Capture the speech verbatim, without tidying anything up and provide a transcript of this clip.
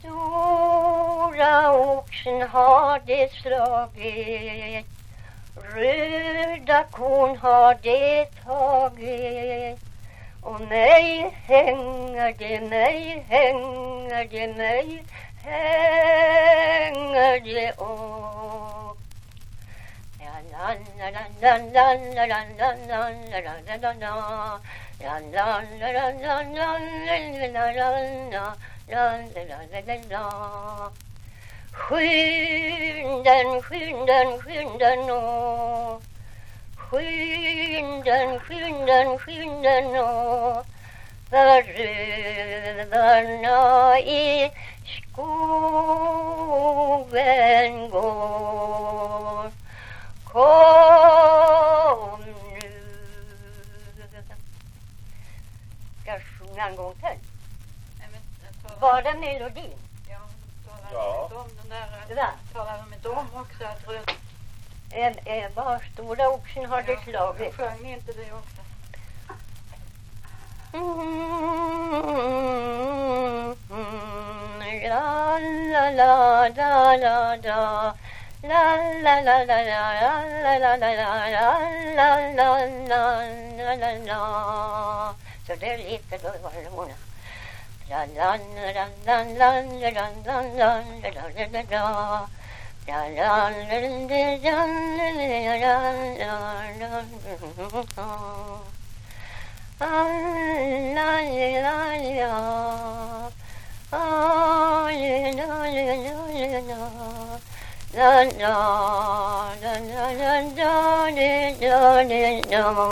Stora oxen har det slagit, röda kon har det tagit, och mig hänger det, mig hänger det, mig hänger det upp. Ja, la, la, la, la, la, la, la, la, la, la, la, la, la. La la la la la la la la la la la la. Skynden, skynden, skynden nå. Skynden, skynden, skynden nå. För rövarna i skogen går. Kom nu. Ska jag sjunga en gång till? Nej, men, var det melodin? Ja, talar ja. inte om den där. Det där? Talar de inte om också att röd... En, en, bara stora oxen har det slagit. Jag sjöng inte det också. Mm, la la la la la la. La la la la la la la la la la la la la la. Så det är lite då var det många. La la la la la la la la la la la la. La la la la la la la.